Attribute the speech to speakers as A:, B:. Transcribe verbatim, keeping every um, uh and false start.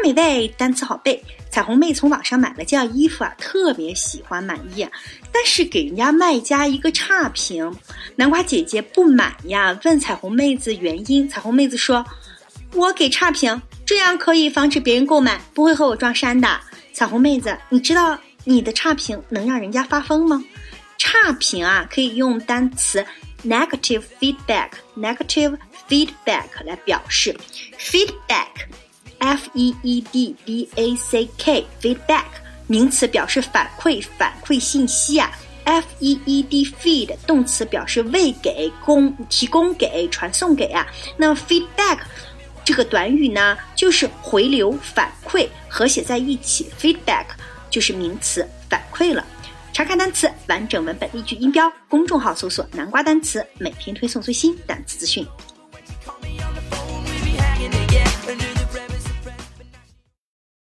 A: 美味，单词好背。彩虹妹从网上买了件衣服啊，特别喜欢满意，但是给人家卖家一个差评。南瓜姐姐不满呀，问彩虹妹子原因。彩虹妹子说，我给差评，这样可以防止别人购买，不会和我撞衫的。彩虹妹子，你知道你的差评能让人家发疯吗？差评啊，可以用单词 negative feedback negative feedback 来表示。 feedback F E E D B A C K feedback 名词表示反馈反馈信息啊。 F E E D feed 动词表示喂给供提供给传送给啊。那 feedback 这个短语呢，就是回流反馈，合写在一起 feedback 就是名词反馈了。查看单词完整文本例句音标，公众号搜索南瓜单词，每天推送最新单词资讯。